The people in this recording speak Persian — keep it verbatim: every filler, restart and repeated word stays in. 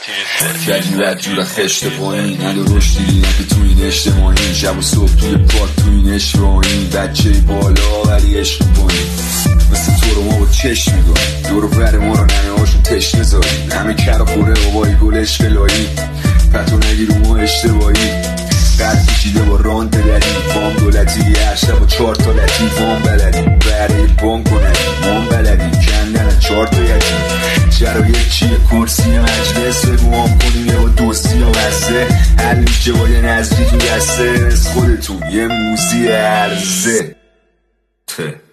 کجی رد جور خشت پایین ندو رشدی نه که توی این اجتماعی شب و صبح توی پاک توی این اشرایی بچه بالا ولی عشق پایین مثل تو رو ما با چشم میگاهیم دور و بر ما رو نمه هاشون تشنه زاریم همه کر و خوره بابایی گل عشق لایی پتو نگیر رو ما اشتباهی قد کشیده با رانت دری فام دولتی هر شب و چار تا لطیف وام بلدی بره بانک و ندی وام بلدی کندن چار تا یتیم شرایط چیه کرسی مجلس بگو هم کنیم یه با دوستی و بسته حل میشه با یه نزدی تو دسته از خودتون یه موزی عرضه ته